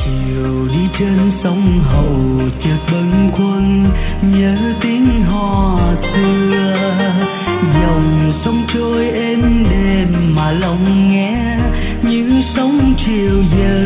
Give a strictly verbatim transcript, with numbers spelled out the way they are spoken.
chiều đi trên sông Hậu chợt bâng khuâng nhớ tiếng hò xưa, dòng sông trôi êm đềm mà lòng nghe như sóng chiều giờ